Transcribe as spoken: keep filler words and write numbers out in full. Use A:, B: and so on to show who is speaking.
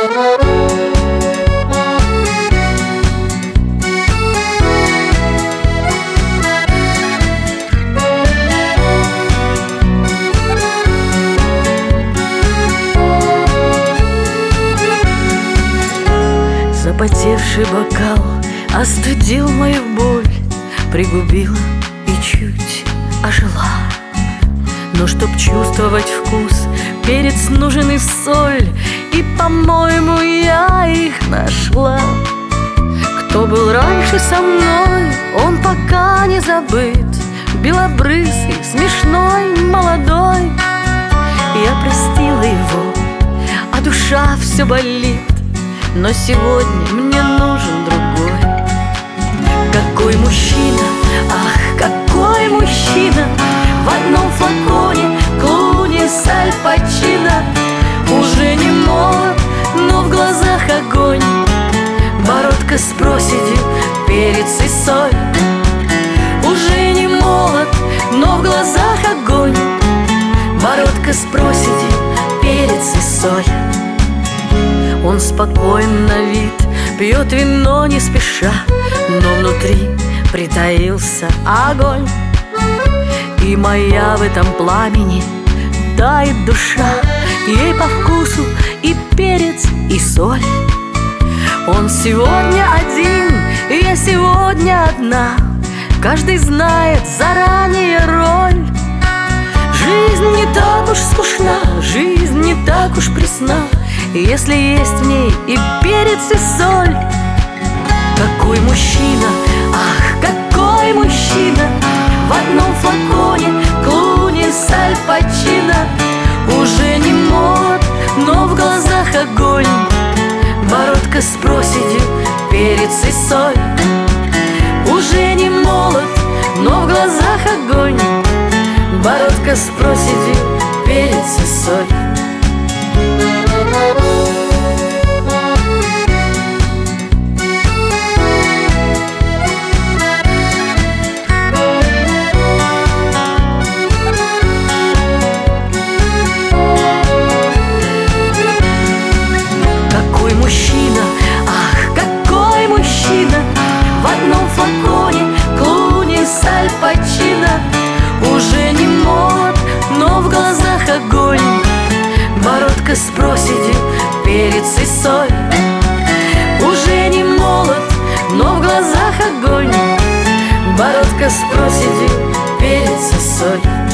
A: Запотевший бокал остудил мою боль, пригубила и чуть ожила. Но чтоб чувствовать вкус, перец нужен и соль, и, по-моему, я их нашла. Кто был раньше со мной, он пока не забыт. Белобрысый, смешной, молодой. Я простила его, а душа все болит. Но сегодня мне нужен другой. Какой мужчина, ах, какой мужчина! В одном флаконе Клуни с Аль Пачино. Уже не молод, но в глазах огонь. Бородка с проседью, перец и соль. Уже не молод, но в глазах огонь. Бородка с проседью, перец и соль. Он спокоен на вид, пьет вино не спеша, но внутри притаился огонь. И моя в этом пламени тает душа, ей по вкусу и перец, и соль. Он сегодня один, и я сегодня одна. Каждый знает заранее роль. Жизнь не так уж скучна, жизнь не так уж пресна, если есть в ней и перец, и соль. Какой мужчина, ах, какой мужчина! В одном флаконе Клуни с Аль Пачино. Уже не молод, но в глазах огонь. Бородка с проседью, перец и соль. Уже не молод, но в глазах огонь. Бородка с проседью, перец и соль. Какой мужчина, ах, какой мужчина! В одном флаконе Клуни с Аль Пачино. Уже не молод, но в глазах огонь. Бородка с проседью, перец и соль. Уже не молод, но в глазах огонь. Бородка с проседью, перец и соль.